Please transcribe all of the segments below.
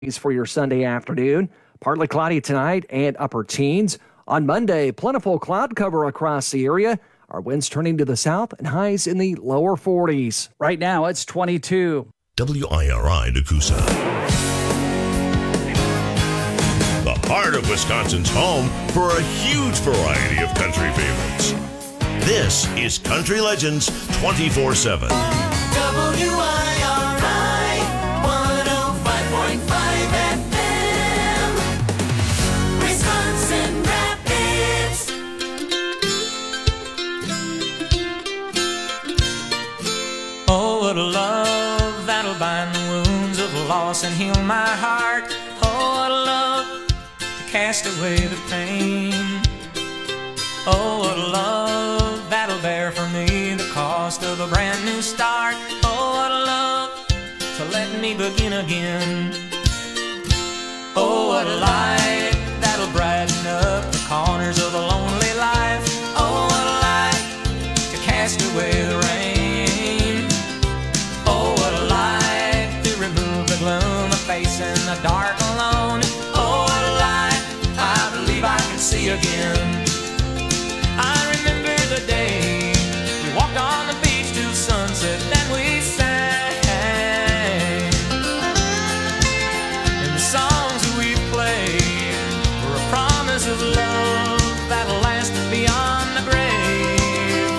For your Sunday afternoon. Partly cloudy tonight and upper teens. On Monday, plentiful cloud cover across the area. Our winds turning to the south and highs in the lower 40s. Right now, it's 22. WIRI Nakusa. The heart of Wisconsin's home for a huge variety of country favorites. This is Country Legends 24/7. WIRI 105.5 FM, Wisconsin Rapids. Oh, what a love that'll bind the wounds of loss and heal my heart. Oh, what a love to cast away the pain. Oh, what a love that'll bear for me the cost of a brand new start. Oh, what a love to let me begin again. Oh, what a light that'll brighten up the corners of a lonely life. Oh, what a light to cast away the rain. Oh, what a light to remove the gloom of facing the dark alone. Oh, what a light I believe I can see again. I remember the day we walked on the beach till sunset, then we sang. And the songs that we played were a promise of love that'll last beyond the grave.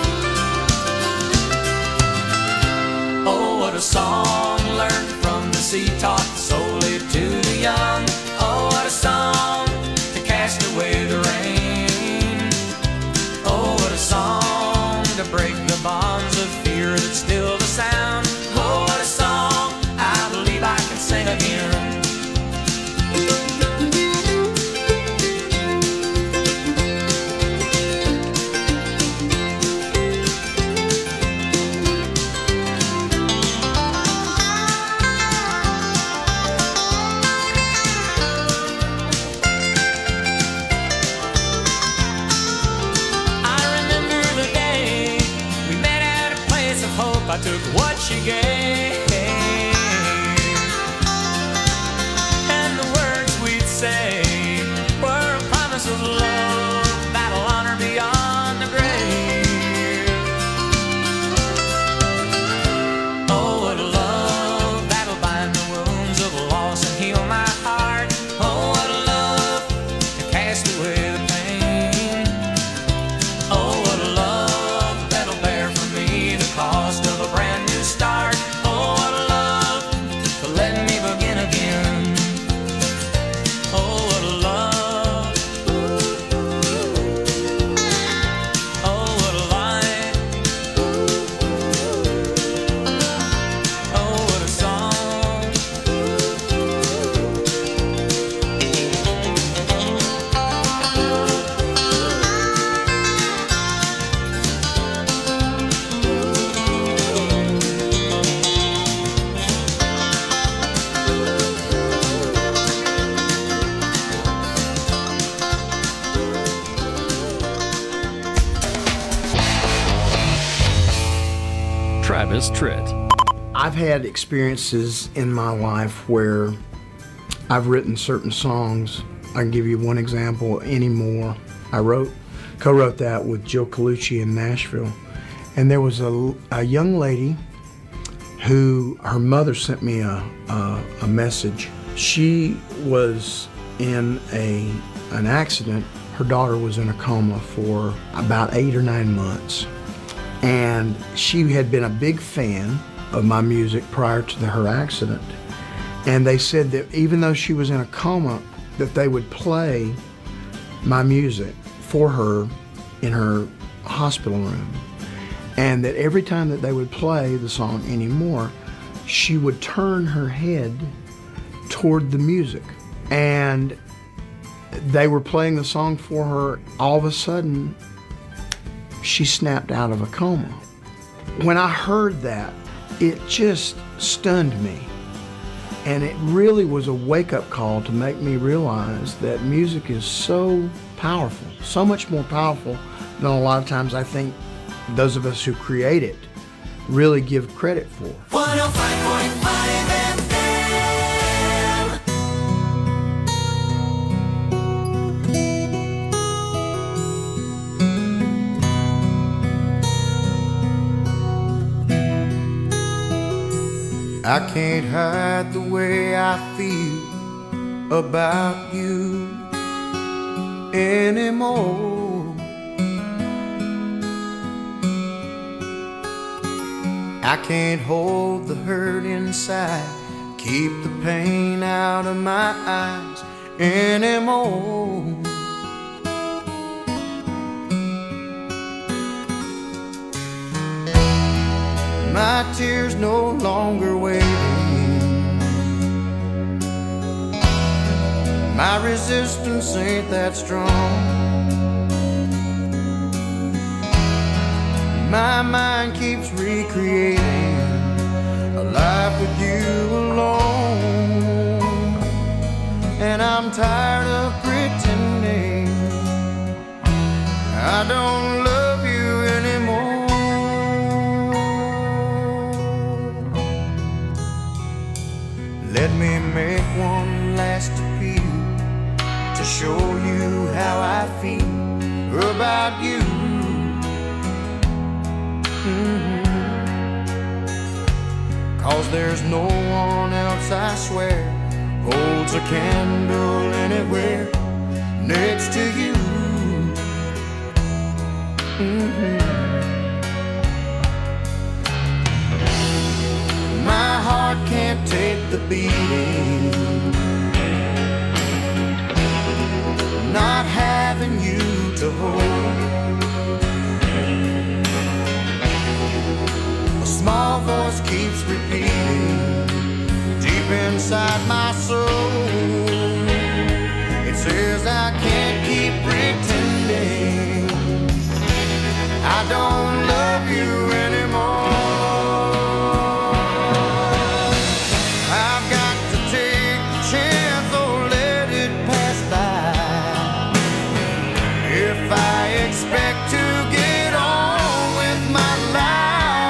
Oh, what a song learned from the sea, taught solely to the young. Oh, what a song to cast away the rain. Oh, what a song to break the bonds of fear that still the sound. Oh, what a song I believe I can sing again. I took what she gave, and the words we'd say were a promise of love that'll honor beyond the grave. Oh, what a love that'll bind the wounds of loss and heal my heart. Oh, what a love to cast away the pain. Oh, what a love that'll bear for me the cost of a brand new start. Oh, what a love to let me begin again. Oh, what a love. Oh, what a light. Oh, what a song. Travis Tritt. I've had experiences in my life where I've written certain songs. I can give you one example, Anymore. I co-wrote that with Jill Colucci in Nashville. And there was a young lady who, her mother sent me a message. She was in an accident. Her daughter was in a coma for about 8 or 9 months. And she had been a big fan of my music prior to her accident. And they said that even though she was in a coma, that they would play my music for her in her hospital room. And that every time that they would play the song Anymore, she would turn her head toward the music. And they were playing the song for her. All of a sudden, she snapped out of a coma. When I heard that, it just stunned me. And it really was a wake-up call to make me realize that music is so powerful, so much more powerful than a lot of times I think those of us who create it really give credit for. 105.5 FM, I can't hide the way I feel about you anymore. I can't hold the hurt inside, keep the pain out of my eyes anymore. My tears no longer waiting. My resistance ain't that strong. My mind keeps recreating a life with you alone. And I'm tired of pretending I don't love you anymore. Let me make one last appeal to show you how I feel about you. Cause there's no one else, I swear, holds a candle anywhere next to you. My heart can't take the beating, not having you to hold. A small voice keeps repeating deep inside my soul. It says I can't keep pretending I don't love you anymore. I've got to take the chance or let it pass by. If I expect to get on with my life,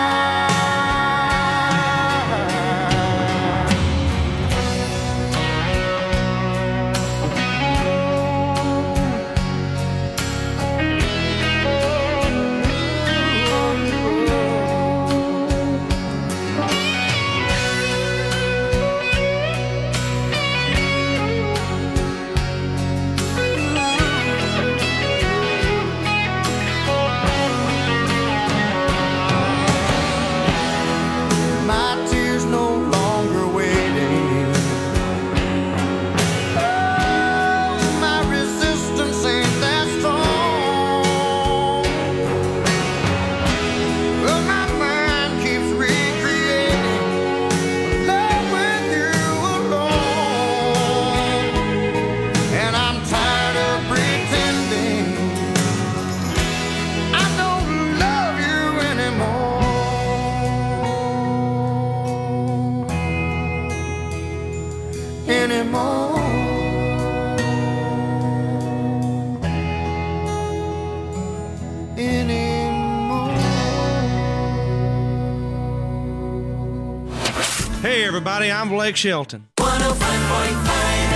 Hey everybody, I'm Blake Shelton. 105.5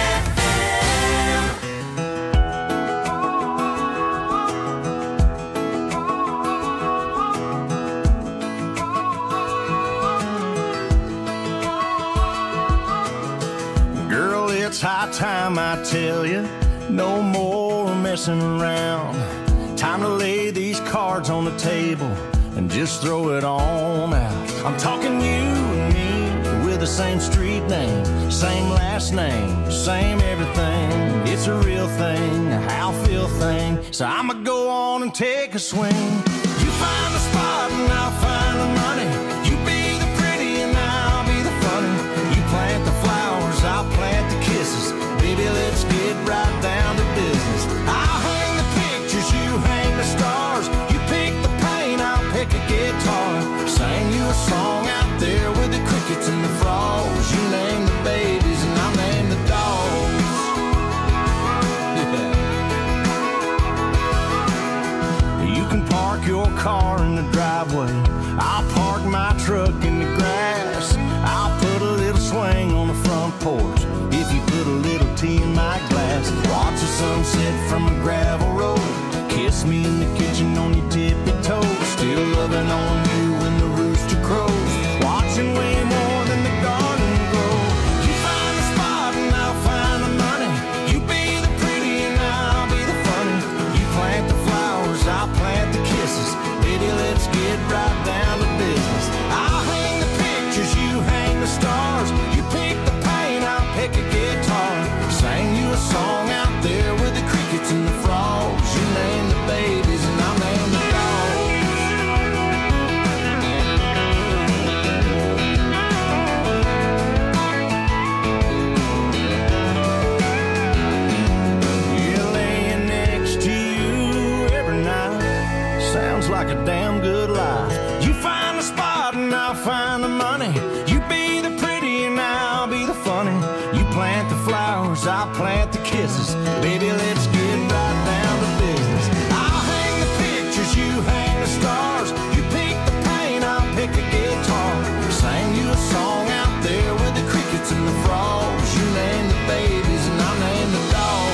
FM. Girl, it's high time I tell you, no more messing around. Time to lay these cards on the table and just throw it on out. I'm talking you and me with the same street name, same last name, same everything. It's a real thing, a how feel thing. So I'ma go on and take a swing. You find the spot and I'll find the money. You be the pretty and I'll be the funny. You plant the flowers, I'll plant the kisses. Baby, let's get right down to business. I'll hang the pictures, you hang the stars. You pick the paint, I'll pick a guitar. Sing you a song out there with the crickets and the frogs. You name the babies and I'll name the dogs. Yeah. You can park your car in the driveway. I'll park my truck in the grass. I'll put a little swing on the front porch if you put a little tea in my glass. Watch the sunset from a gravel road. Kiss me in the kitchen on your tippy toes. Still loving on you when the rooster crows. Watching way more than the dog. a song out there with the crickets and the frogs. You name the babies and I'll name the like a damn good life. You find the spot and I'll find the money. You be the pretty and I'll be the funny. You plant the flowers, I'll plant the kisses. Baby, let's get right down to business. I'll hang the pictures, you hang the stars. You pick the paint, I'll pick a guitar. Sing you a song out there with the crickets and the frogs. You name the babies and I'll name the dogs.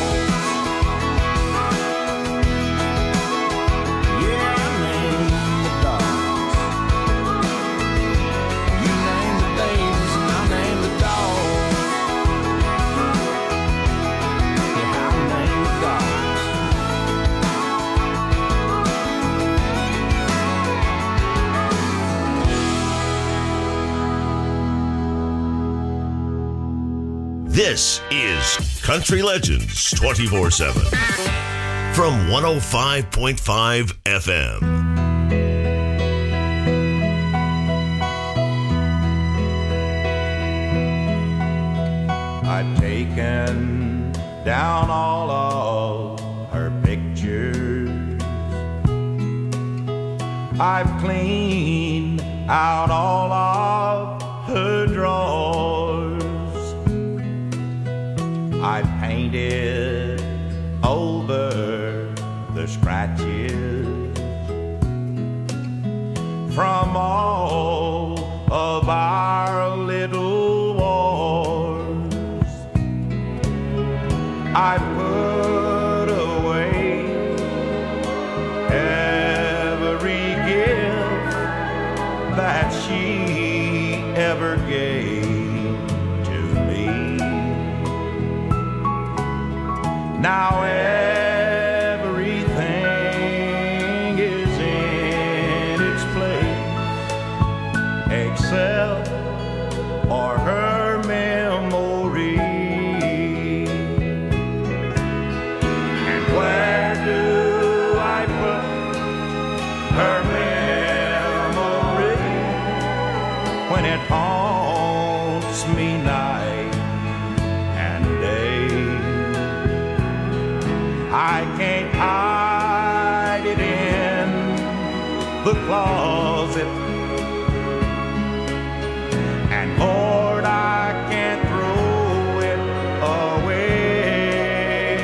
This is Country Legends 24/7 from 105.5 FM. I've taken down all of her pictures. I've cleaned out all of her drawers. I've painted over the scratches from all of our little wars. I put away every gift that she ever gave to me. Now everything is in its place except for her memory. And where do I put her memory when it haunts me night and day? I can't hide it in the closet, and Lord, I can't throw it away.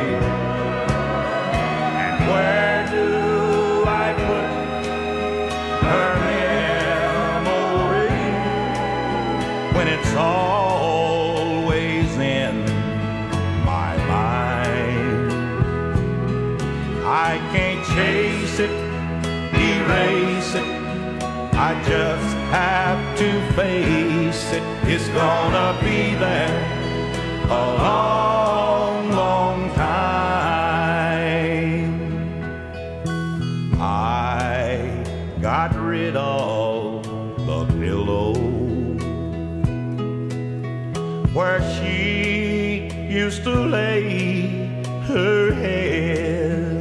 And where do I put her memory when it's always in my mind? I can't chase it, erase it, I just have to face it. It's gonna be there a long, long time. I got rid of the pillow where she used to lay her head.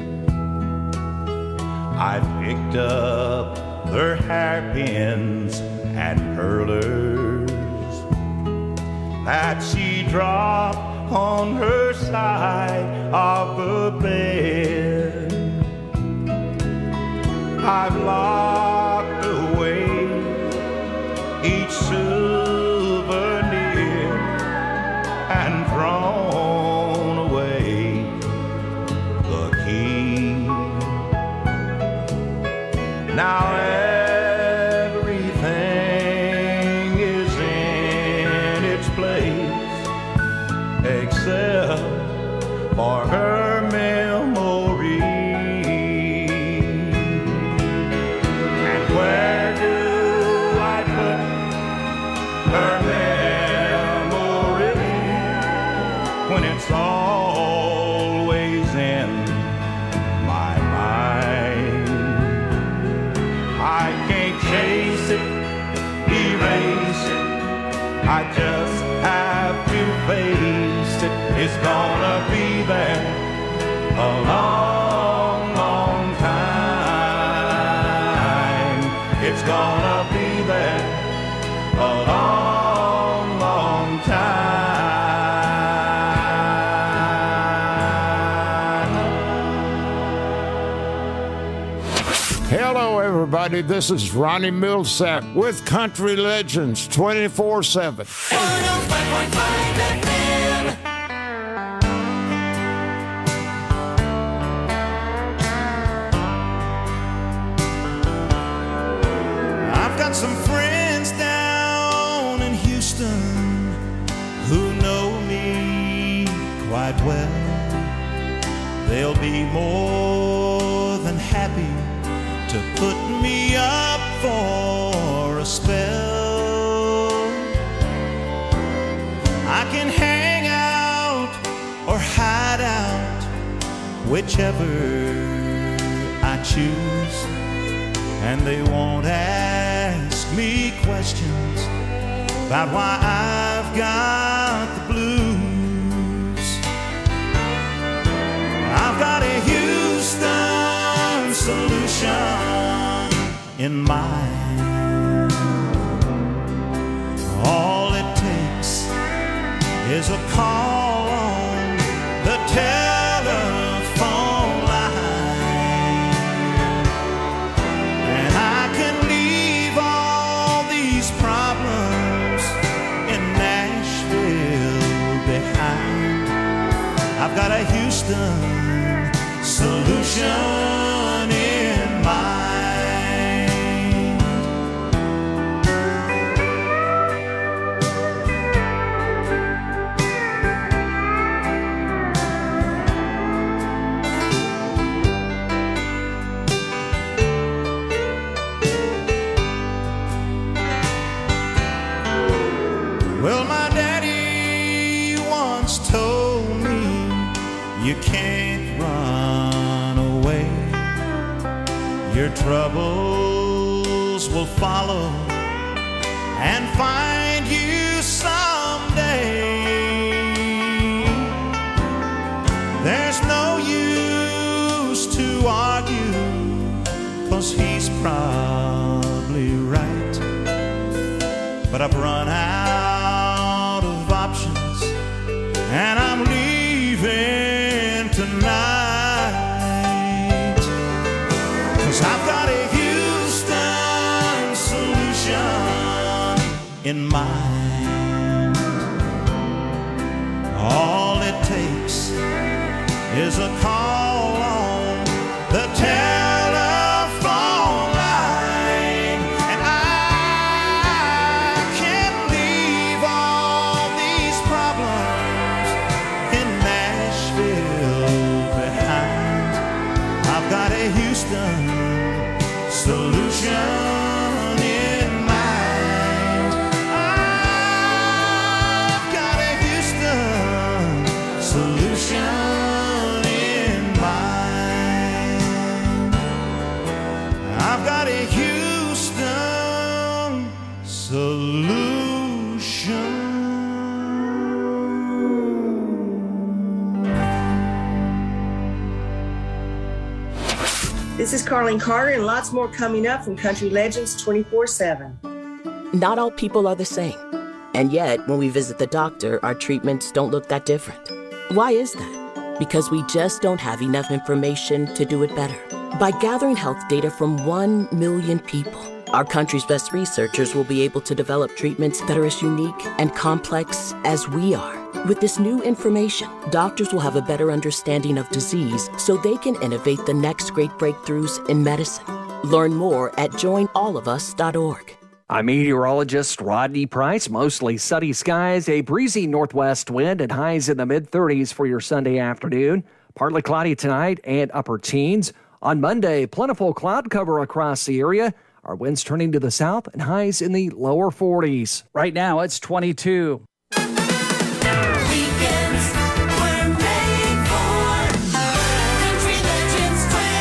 I picked up her hairpins and curlers that she dropped on her side of the bed. I've locked away each souvenir and thrown away the key. Now everything is in its place except for her memory. And where do I put her memory when it's always in my mind? I can't chase it, erase it, I just have to face it. it, it's gonna be there a long, long time. It's gonna be there a long, long time. Hello, everybody. This is Ronnie Millsap with Country Legends 24/7. 105.5 FM. I've got some friends down in Houston who know me quite well. They'll be more than happy to put me up for a spell. I can hang out or hide out, whichever I choose, and they won't ask me questions about why I've got the blues. I've got a Houston solution in mind. All it takes is a call on the telephone line, and I can leave all these problems in Nashville behind. I've got a Houston solution in mind. Well, my daddy once told me you can't run away. Your troubles will follow and find you someday. There's no use to argue, 'cause he's probably right. But I've run out of options and I'm leaving tonight, 'cause I've got a Houston solution in mind. All it takes is a call on the telephone line, and I can leave all these problems in Nashville behind. I've got a Houston solution in mind. I've got a Houston solution in mind. I've got a Houston solution. This is Carlene Carter, and lots more coming up from Country Legends 24/7. Not all people are the same. And yet, when we visit the doctor, our treatments don't look that different. Why is that? Because we just don't have enough information to do it better. By gathering health data from 1 million people, our country's best researchers will be able to develop treatments that are as unique and complex as we are. With this new information, doctors will have a better understanding of disease so they can innovate the next great breakthroughs in medicine. Learn more at joinallofus.org. I'm meteorologist Rodney Price. Mostly sunny skies, a breezy northwest wind, and highs in the mid-30s for your Sunday afternoon. Partly cloudy tonight and upper teens. On Monday, plentiful cloud cover across the area. Our winds turning to the south and highs in the lower 40s. Right now, it's 22. Weekends were made for Country Legends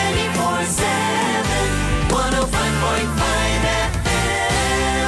24/7, 105.5 FM.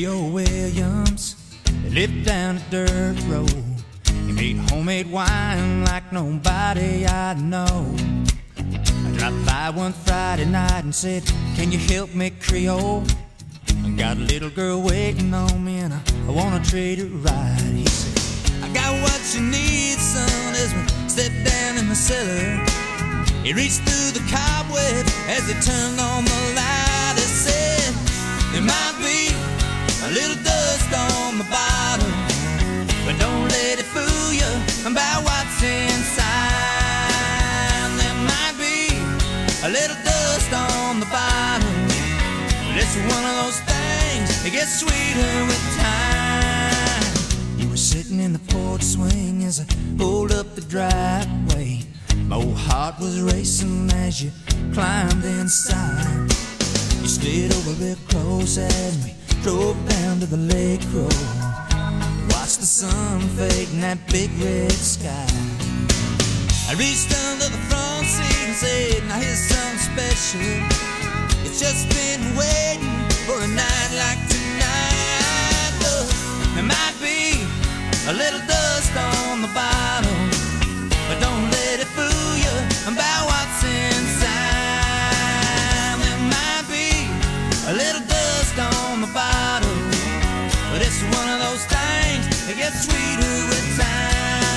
Joe Williams, he lived down a dirt road. He made homemade wine like nobody I know. I dropped by one Friday night and said, can you help me, Creole? I got a little girl waiting on me and I wanna treat her right. He said, I got what you need, son, as we step down in the cellar. He reached through the cobweb as he turned on the light. He said, there might be a little dust on the bottom, but don't let it fool you about what's inside. There might be a little dust on the bottom, but it's one of those things that gets sweeter with time. You were sitting in the porch swing as I pulled up the driveway. My old heart was racing as you climbed inside. You slid over real close as we drove down to the lake road. Watched the sun fade in that big red sky. I reached under the front seat and said, now here's something special. It's just been waiting for a night like tonight. Look, there might be a little dust on the bottom, but don't let it fool you about what's inside. There might be a little dust on the bottom, but it's one of those things that gets sweeter with time.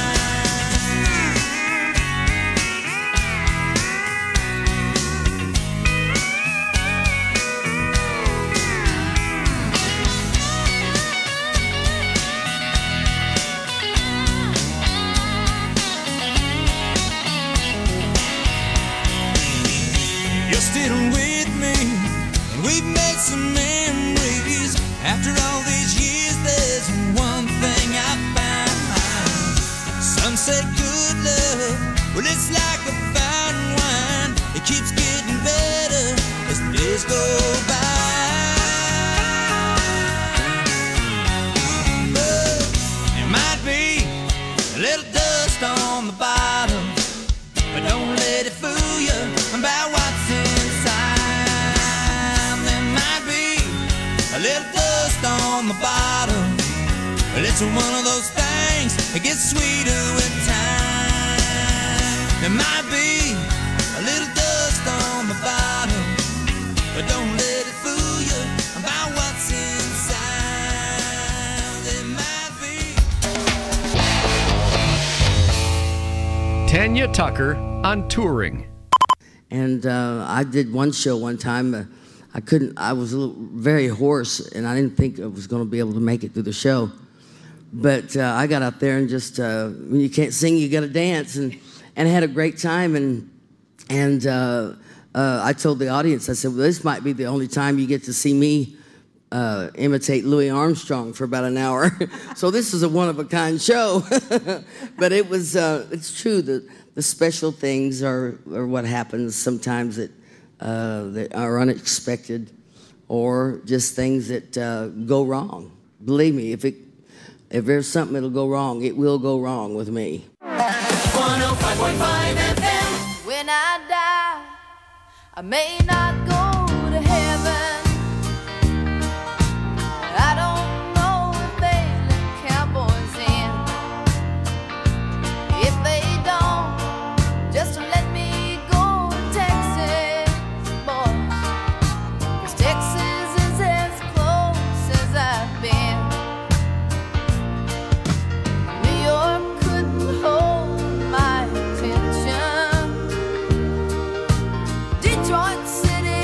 You're still with me, and we've made some memories. After all these years, there's one thing I found. Some say good love, well, it's like a fine wine. It keeps getting better as the days go by. But there might be a little dust on the bottom, but don't let it fool you about what's inside. There might be a little dust on the bottom, but it's one of those things that gets sweeter with time. There might be a little dust on the bottom, but don't let it fool you about what's inside. There might be. Tanya Tucker on touring. And I did one show one time. I was very hoarse, and I didn't think I was going to be able to make it through the show. But I got up there and just, when you can't sing, you got to dance, and had a great time. And I told the audience, I said, well, this might be the only time you get to see me imitate Louis Armstrong for about an hour. So this is a one-of-a-kind show. But it was, it's true that the special things are what happens sometimes that are unexpected, or just things that go wrong. Believe me, if there's something that'll go wrong, it will go wrong with me. 105.5 FM. When I die, I may not go to heaven. I don't know if they let cowboys in. If they don't, just let me go to Texas, boys. 'Cause Texas is as close as I've been. New York couldn't hold my attention. Detroit City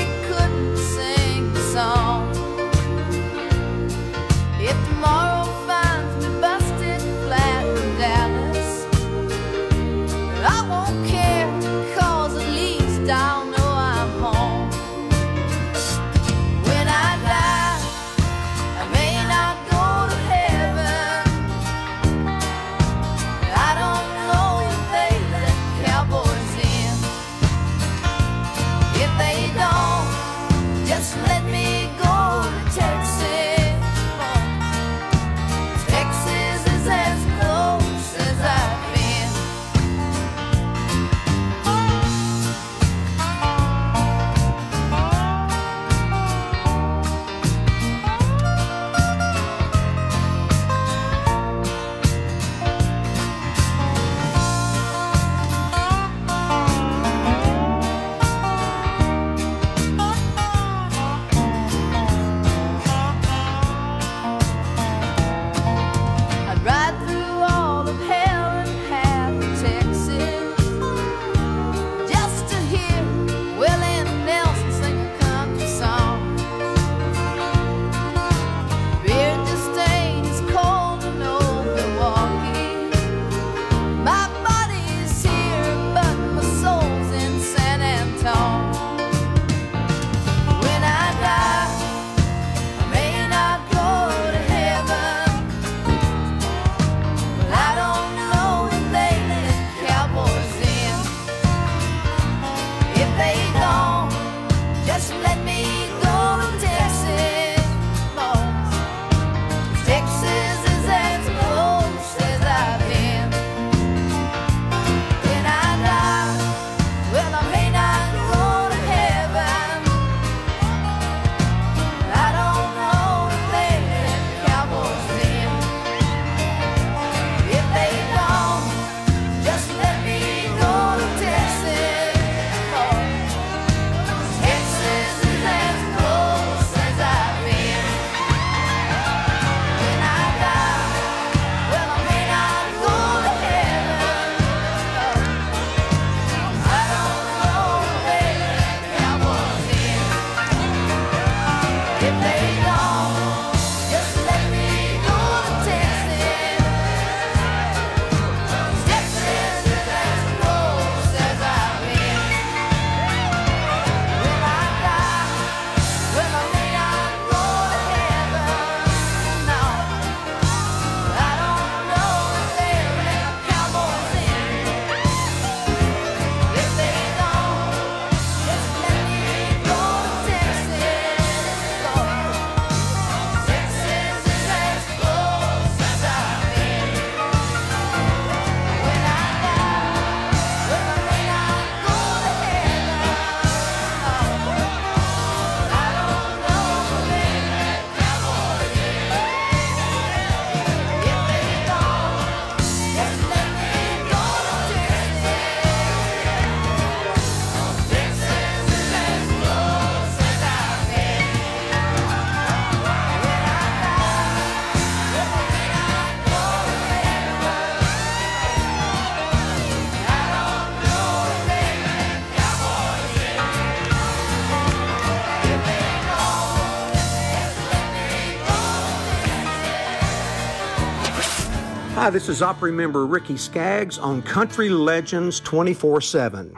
Hi, this is Opry member Ricky Skaggs on Country Legends 24/7.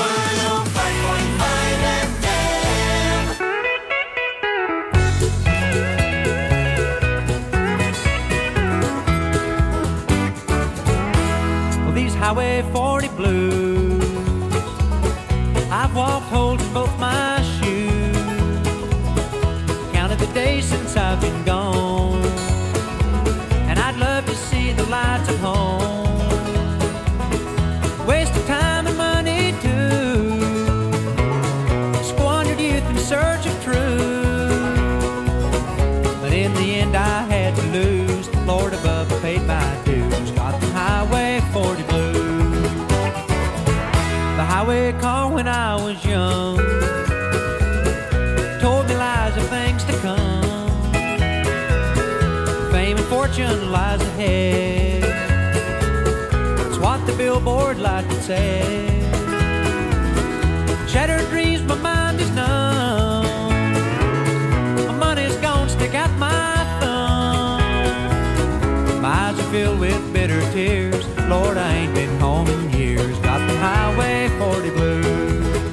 105.5 FM. Well, these Highway 40 blues, I've walked holes in both my shoes, counted the days since I've been gone, and I'd love to see the lights of home. Wasted time and money too, squandered youth in search of truth, but in the end I had to lose. Lord above, I paid my dues, got the Highway 40 blues. The highway car when I was young told me lies of things to come. Fame and fortune lies ahead, it's what the billboard light would say. Shattered dreams, my mind is numb, my money's gone, stick out my thumb. My eyes are filled with bitter tears, Lord, I ain't been home in years. Got the Highway 40 blues.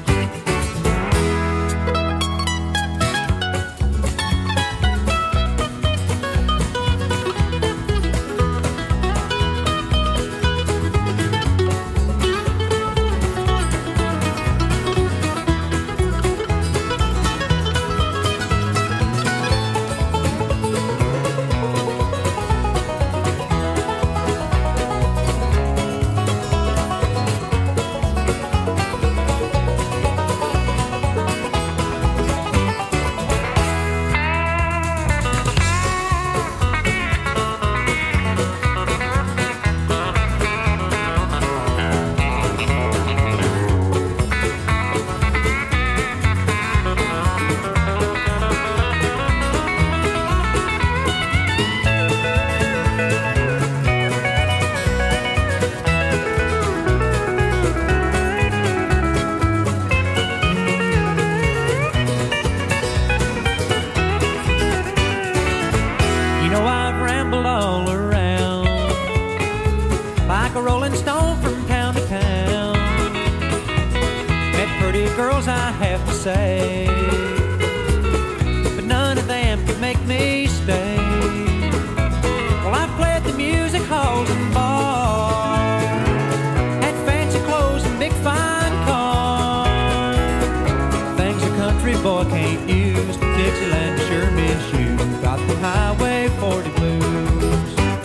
You know I've rambled all around like a rolling stone from town to town. Met pretty girls, I have to say, but none of them could make me stay. Well, I've played the music halls and bars, had fancy clothes and big fine cars, things a country boy can't use. Dixieland sure miss you. Got the Highway 40 blues.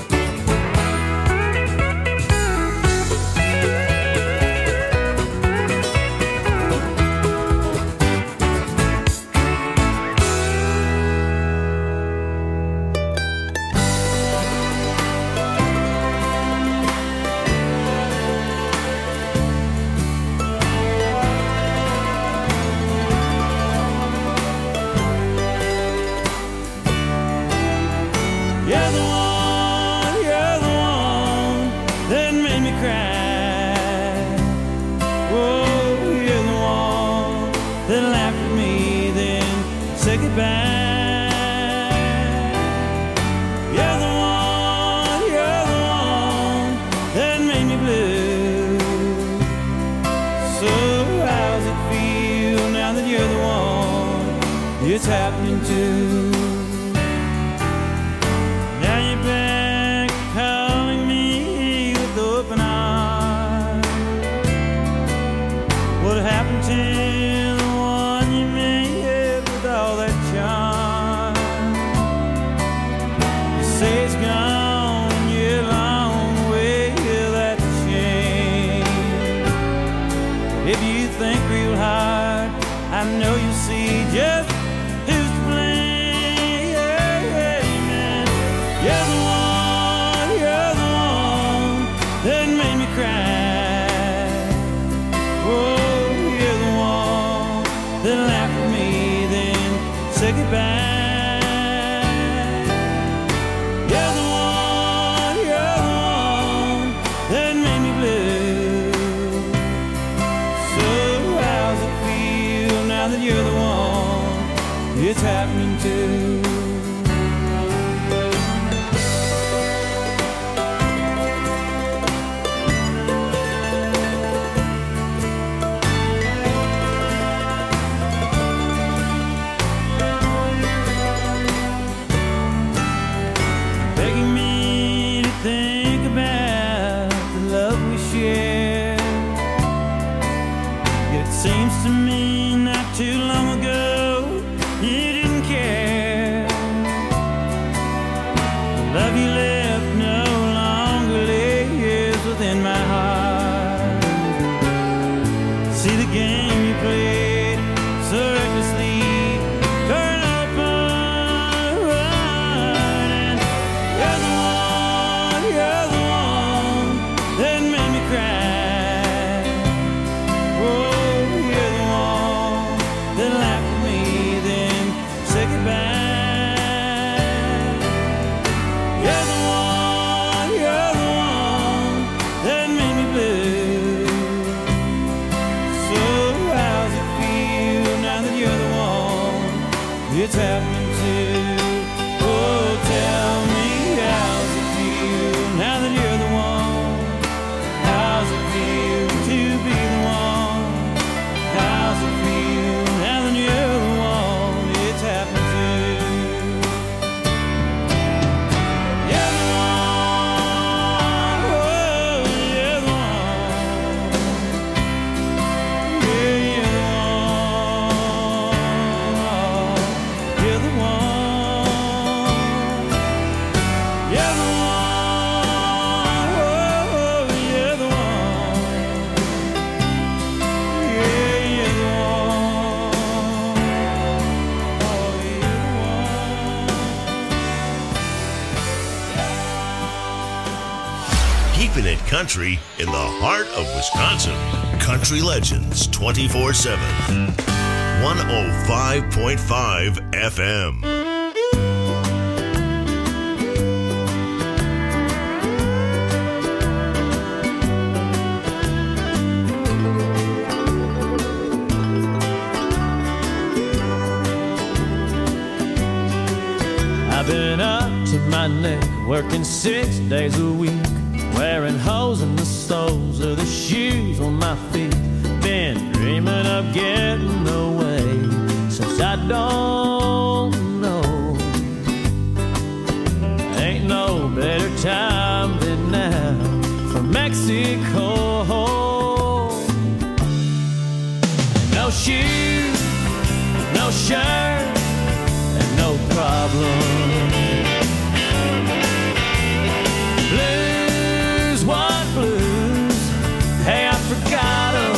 You're the one that made me cry. Whoa, you're the one that laughed at me, then said goodbye. You're the one that made me blue. So how's it feel now that you're the one it's happening to? Now you're back calling me with open arms. What happened to the one you made with all that charm? You say it's gone and you're a long way, that's a shame. If you think real hard, I know you'll see just who's to blame. You're the one that made me cry. Oh, you're the one that laughed at me, then said goodbye. You're the one that made me blue. So how's it feel now that you're the one love you left no longer lives within my heart. See the game you played so recklessly, turn open wide, and you're the one that made me cry. Oh, you're the one that laughed at me, then said goodbye. You're the one that made me blue. So how's it feel now that you're the one it's happening to? Oh, tell me, how's it feel now that you're the one? How's it feel to be the one? How's it feel now that you're the one it's happening to? You're the one, oh, you're the one. Yeah, you're the one. You're the one. You're the one, oh, you're the one. Yeah, you're the one. Oh, you're the one. Keeping it country in the heart of Wisconsin. Country Legends 24/7. 105.5 FM. I've been up to my neck, working 6 days a week, wearing holes in the soles of the shoes on my feet. Been dreaming of getting away since I don't know. Ain't no better time than now for Mexico. No shoes, no shirt, and no problem. Blues, what blues? Hey, I forgot 'em.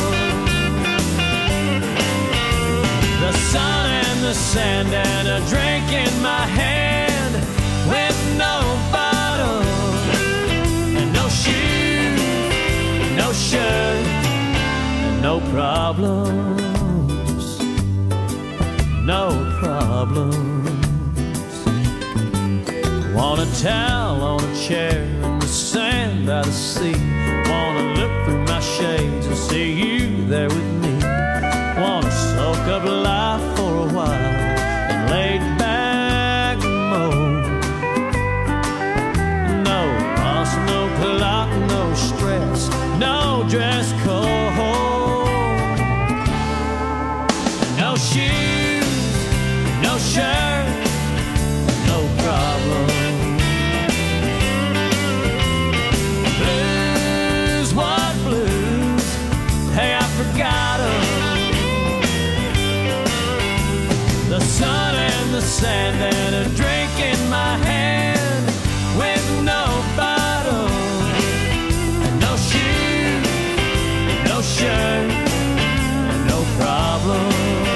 The sun and the sand and a drink in my hand with no bottle and no shoes, no shirt, and no problems, no problems. Want a towel on a chair in the sand by the sea. Wanna look through my shades and see you there with me. Wanna soak up life for a while and lay back mode. No boss, no clock, no stress, no dress code. No shoes, no shirt, no problem. Blues, what blues? Hey, I forgot 'em. The sun and the sand and a drink in my hand with no bottle and no shoes, no shirt, and no problem.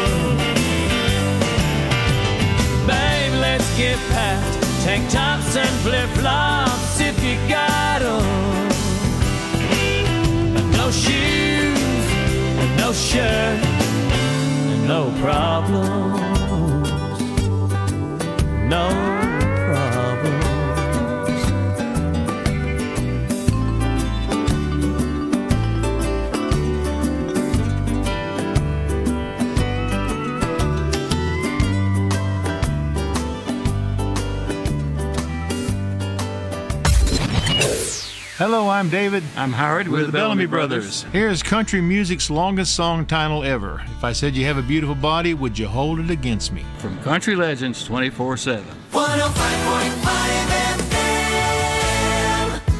Babe, let's get past tank tops and flip-flops if you got 'em. No shoes, and no shirt, and no problems, no problems. Hello, I'm David. I'm Howard. We're the Bellamy Brothers. Here's country music's longest song title ever. If I said you have a beautiful body, would you hold it against me? From Country Legends 24/7. 105.5 FM.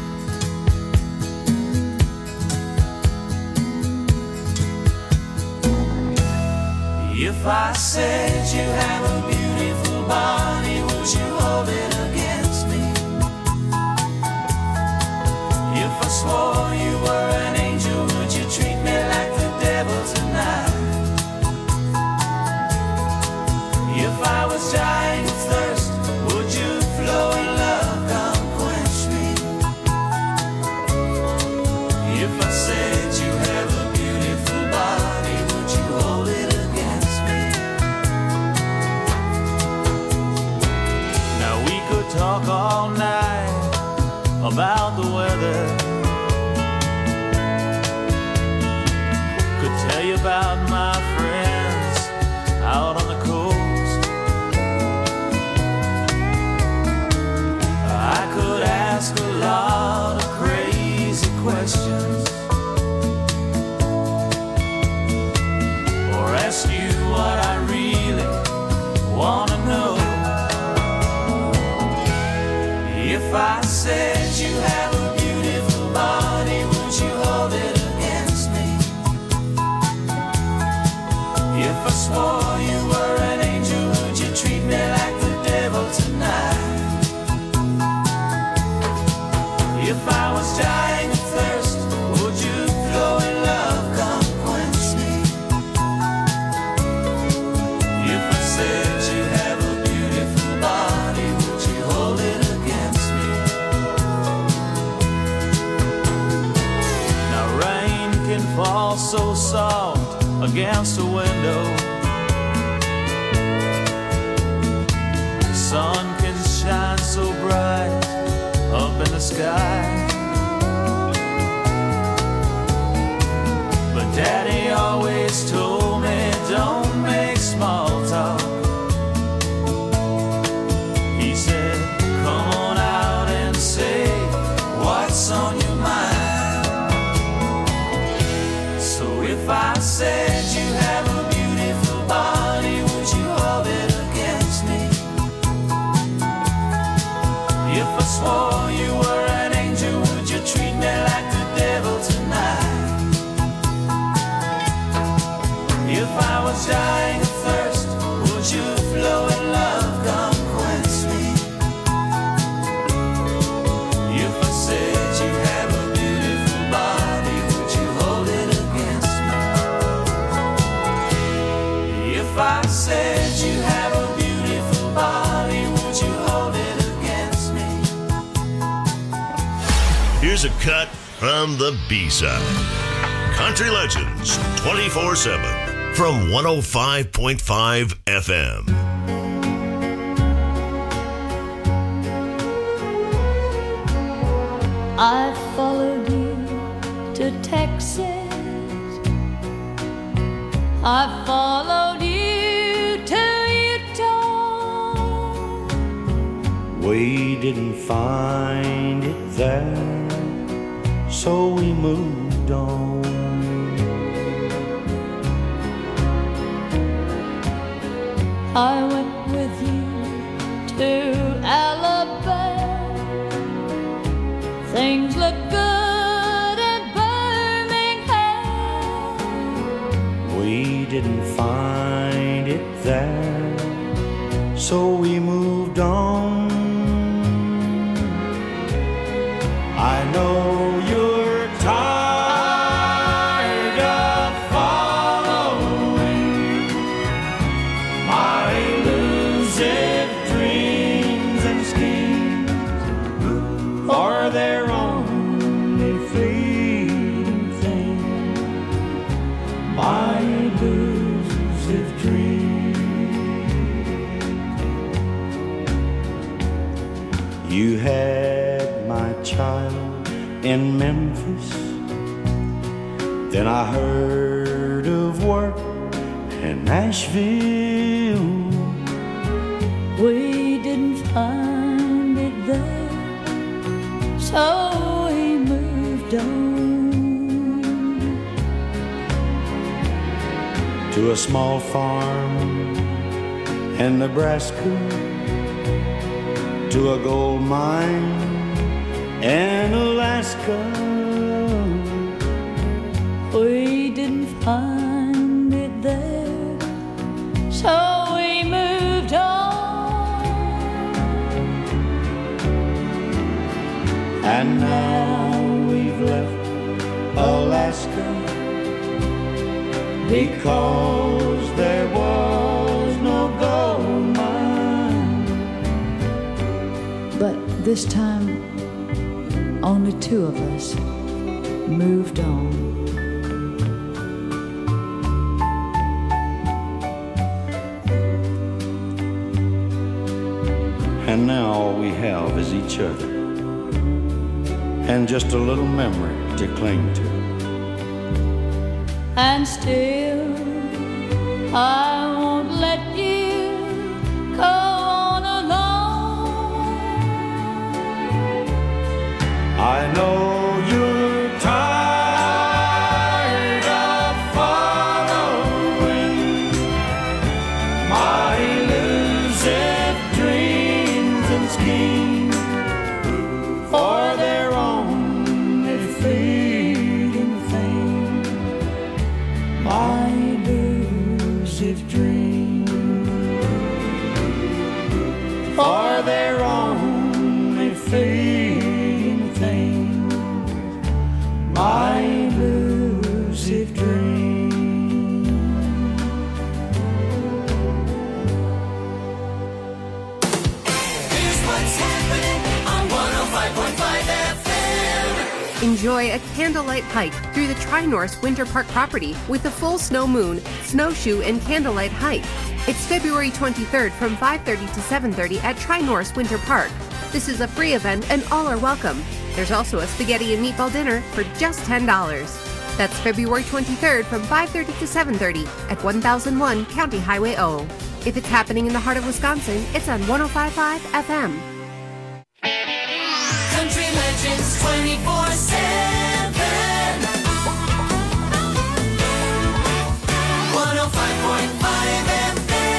If I said you have a beautiful body, would you hold it against me? night about the weather. Could tell you about my friends out on the coast. I could ask a lot of crazy questions, or ask you what I really want to know. If I said you have a beautiful body, would you hold it against me? If I swore you were an angel, would you treat me like the devil tonight? If I was dying of thirst, would you flow in love, come quench me? If I said you have a beautiful body, would you hold it against me? Now rain can fall so soft against a window. The sun can shine so bright up in the sky. But Daddy always told me, don't make small talk. He said, come on out and say what's on your mind. So if I said you have a beautiful body, would you hold it against me? If I swore you were an angel, would you treat me like the devil tonight? If I was dying of thirst, would you flow in love, come quench me? If I said you have a beautiful body, would you hold it against me? If I said you have a beautiful body, would you hold it against me? Here's a cut from the B-side. Country Legends 24/7 from 105.5 FM. I followed you to Texas. I followed you to Utah. We didn't find it there, so we moved on. I went with you to Alabama. Things look good in Birmingham. We didn't find it there, so we moved on. I know you're tired of following my elusive dreams and schemes, for they're only fleeting things. My elusive dreams. You had my child in Memphis, then I heard of work in Nashville. We didn't find it there, so we moved on to a small farm in Nebraska, to a gold mine in Alaska. We didn't find it there, so we moved on. And now we've left Alaska because there was no gold mine. But this time, only two of us moved on. and now all we have is each other, and just a little memory to cling to. And still I won't let you go on alone. I know you're tired of following my elusive dreams and schemes, for they're only fleeting things. My elusive dreams, for they're only fleeting things. My elusive dreams. Here's what's happening on 105.5 FM. Enjoy a candlelight hike through the Tri-Norse Winter Park property with a full snow moon, snowshoe, and candlelight hike. It's February 23rd from 5:30 to 7:30 at Tri-Norse Winter Park. This is a free event and all are welcome. There's also a spaghetti and meatball dinner for just $10. That's February 23rd from 5:30 to 7:30 at 1001 County Highway O. If it's happening in the heart of Wisconsin, it's on 105.5 FM. Country Legends 24/7. 105.5 FM.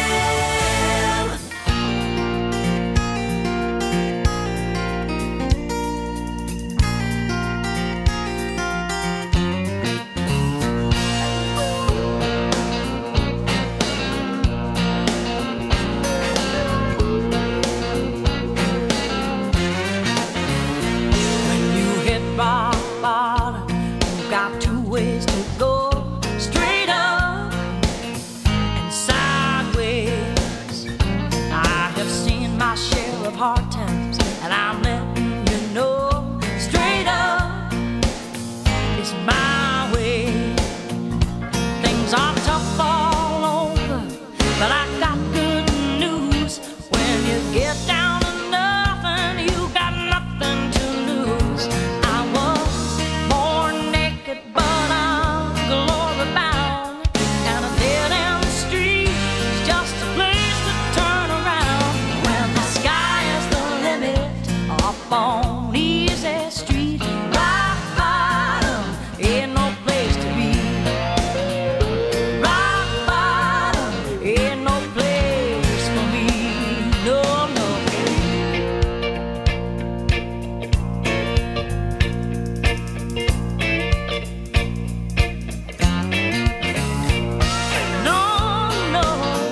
When you hit rock bottom, you got two ways to go: straight up and sideways. I have seen my share of hard times, and I'm letting you know, straight up is my way. Things are tough all over, but I got good news. When you get down to nothing, you got nothing to lose. I was born naked, but I'm glory bound, and a dead end street is just a place to turn around. When the sky is the limit, up on easy street, rock bottom ain't no place to be. Rock bottom ain't no place for me. No, no. No, no.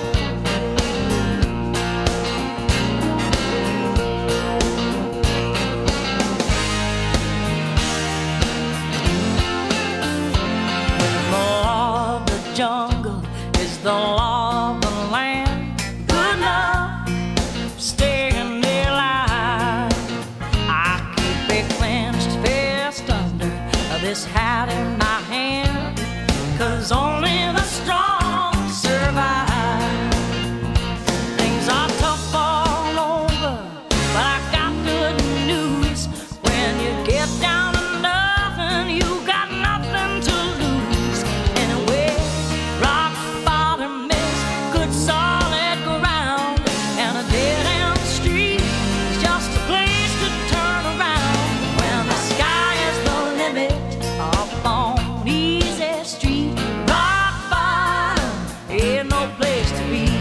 The law of the jungle is the law of the land. Good luck staying alive. I keep a clenched fist under this hat in my hand, 'cause only the strong survive. Things are tough all over, but I got good news. When you get down to nothing, you got nothing to lose. Anyway, rock bottom is good solid ground, and a dead end street is just a place to turn around. When the sky is the limit, up on easy street, rock bottom ain't no place to be.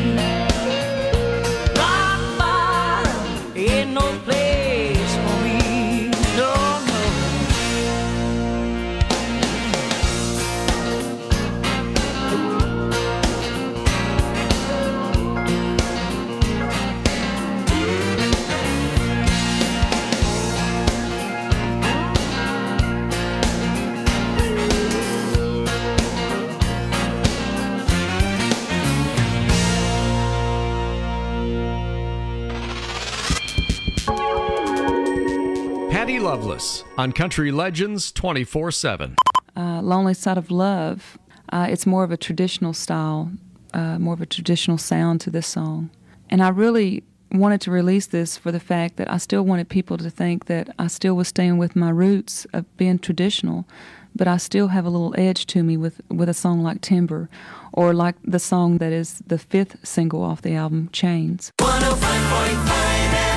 Rock bottom ain't no place for me. No, no. Patty Loveless on Country Legends 24/7. Lonely Side of Love. It's more of a traditional style, more of a traditional sound to this song. And I really wanted to release this for the fact that I still wanted people to think that I still was staying with my roots of being traditional, but I still have a little edge to me with a song like Timber, or like the song that is the 5th single off the album, Chains. 105.5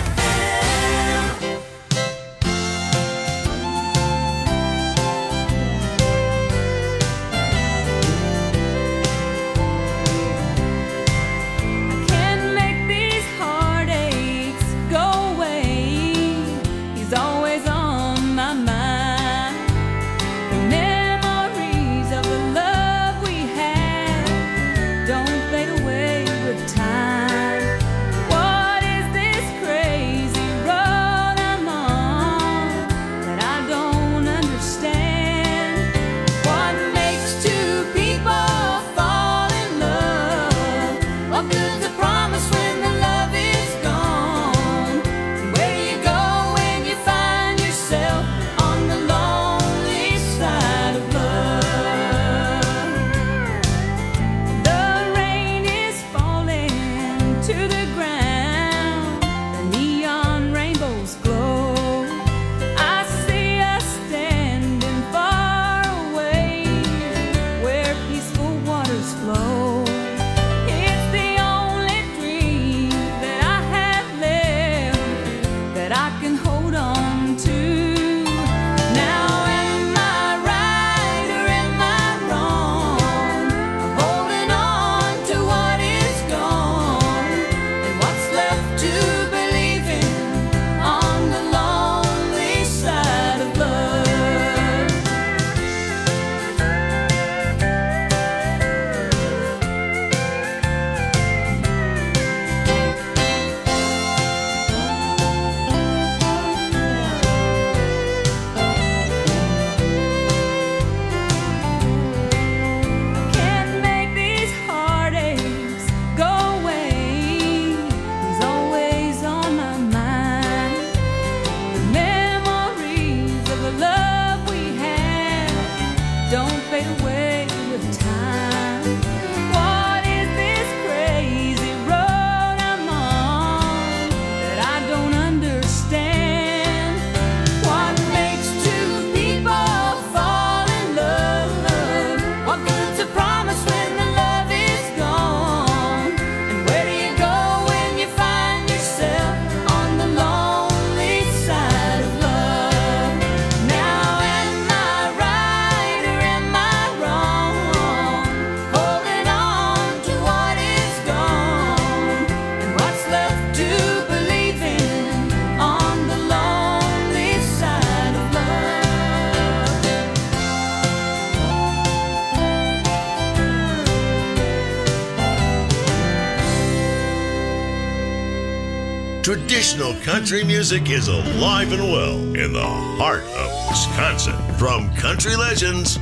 Traditional country music is alive and well in the heart of Wisconsin. From Country Legends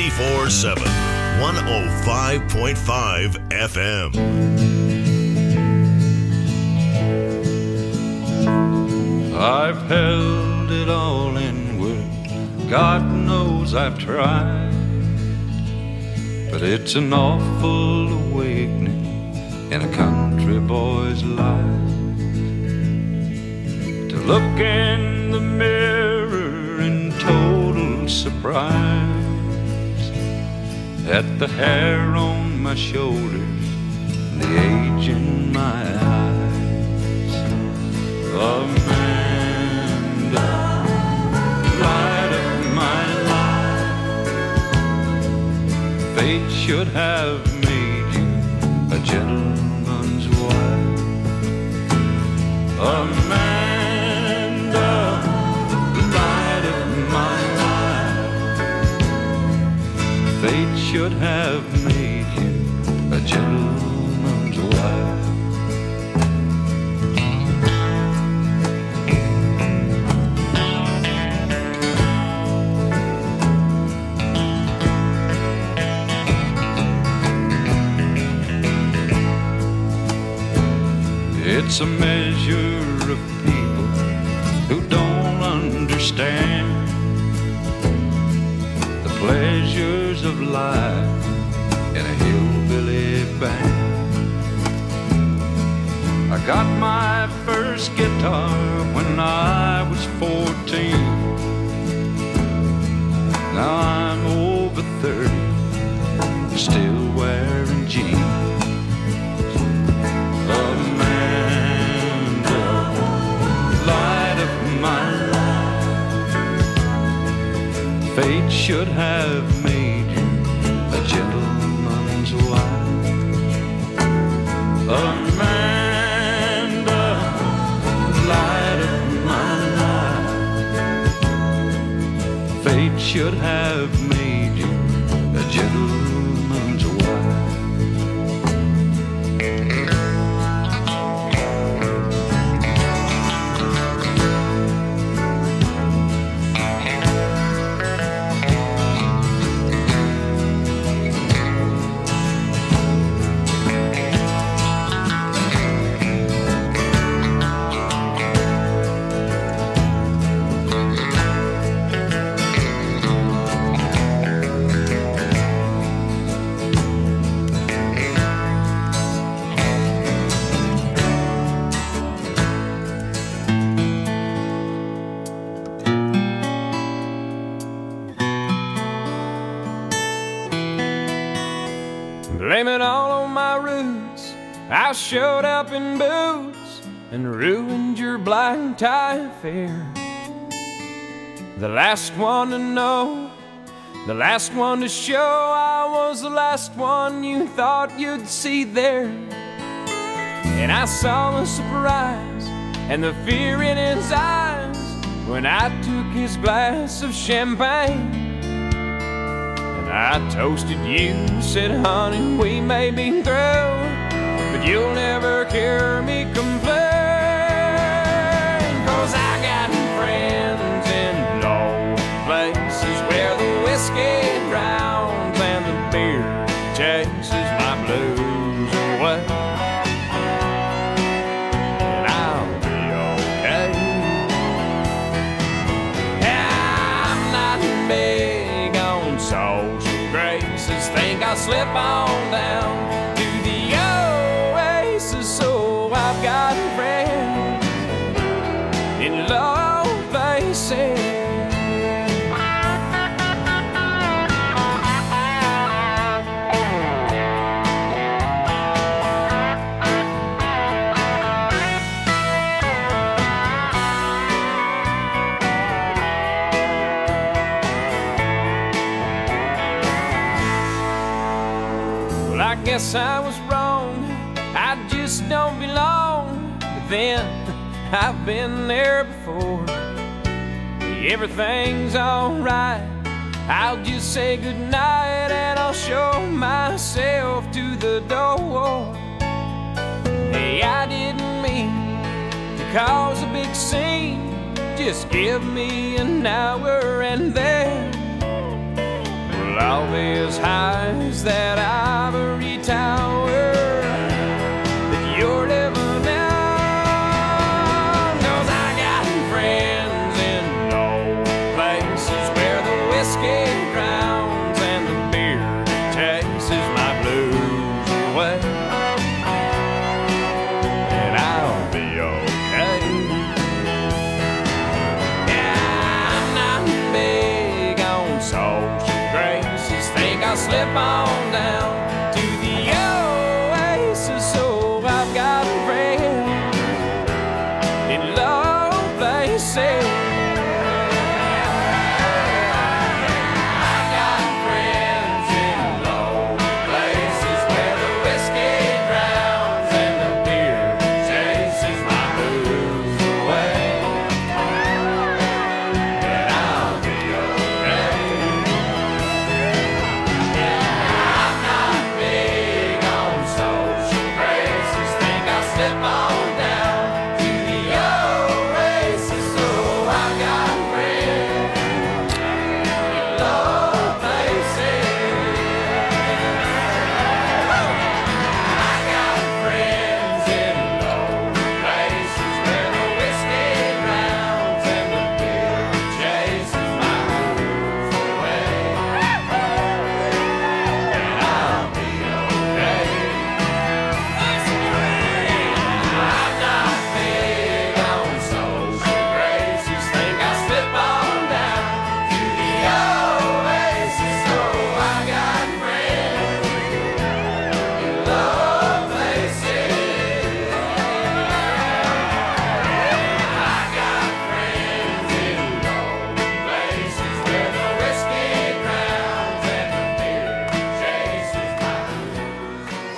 24/7, 105.5 FM. I've held it all in words, God knows I've tried, but it's an awful awakening in a country boy's life. To look in the mirror in total surprise at the hair on my shoulders and the age in my eyes. Amanda, light of my life, fate should have made you a gentleman's wife. Amanda, light of my life, fate should have made you a gentleman's wife. It's a measure of people who don't understand the pleasures of life in a hillbilly band. I got my first guitar when I was 14. Now I'm over 30, still wearing jeans. Amanda, light of my life, fate should have made you a gentleman's wife. Amanda, light of my life, fate should have made you a gentleman's wife. Blame it all on my roots. I showed up in boots and ruined your black tie affair. The last one to know, the last one to show, I was the last one you thought you'd see there. And I saw the surprise and the fear in his eyes when I took his glass of champagne. I toasted you, said, honey, we may be through, but you'll never hear me complain. 'Cause I got friends in low places where the whiskey drowns and the beer chases my blues away. And I'll be okay. I'm not big on social graces, think I'll slip on down to the oasis. So I've got friends in low places. I guess I was wrong, I just don't belong. But then, I've been there before. Everything's alright, I'll just say goodnight and I'll show myself to the door. Hey, I didn't mean to cause a big scene, just give me an hour and then I'll be as high as that ivory tower that you're living on. 'Cause I got friends in low places where the whiskey drowns and the beer chases my blues away. And I'll be okay. Yeah, I'm not big on social graces, think I'll slip on down